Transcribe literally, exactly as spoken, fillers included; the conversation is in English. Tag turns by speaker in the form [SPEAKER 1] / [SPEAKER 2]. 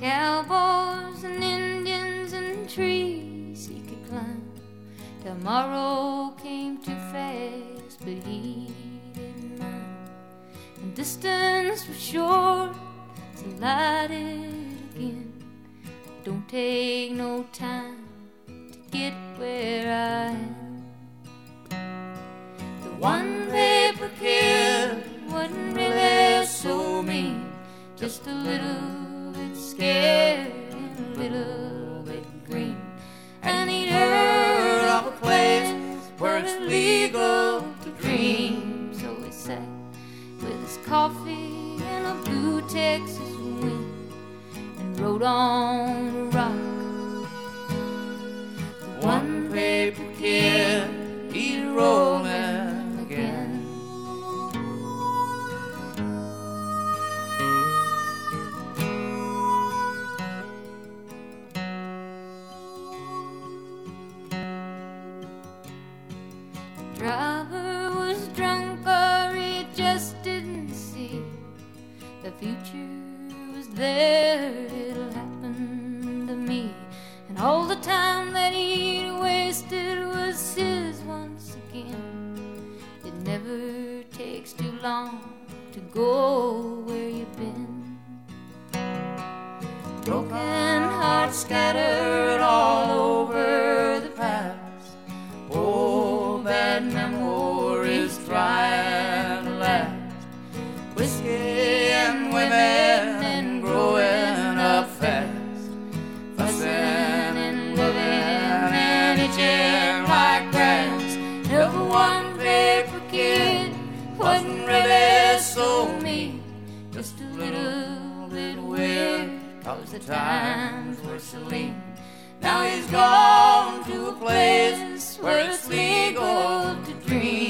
[SPEAKER 1] cowboys and Indians and trees he could climb. Tomorrow came too fast, but he didn't mind. And distance was short, so light it again. Don't take no time to get where I am. The one paper kid wasn't really so mean, just a little bit scared and a little bit green. And he'd heard of a place where it's legal to dream. So he sat with his coffee and a blue Texas wind and wrote on a rock. The one paper kid, he's rolling again. Driver was drunk or he just didn't see the future was there, it'll happen to me. And all the time that he'd wasted was his once again. It never takes too long to go where you've been. Broken hearts scattered all over the past. Oh, bad memories trying to last. Whiskey and women and growing up fast. Fussing and living and itching like grass. Never one paper kid wasn't really so mean, just a little bit weird, cause the times were so lean. Now he's gone to a place where it's legal to dream.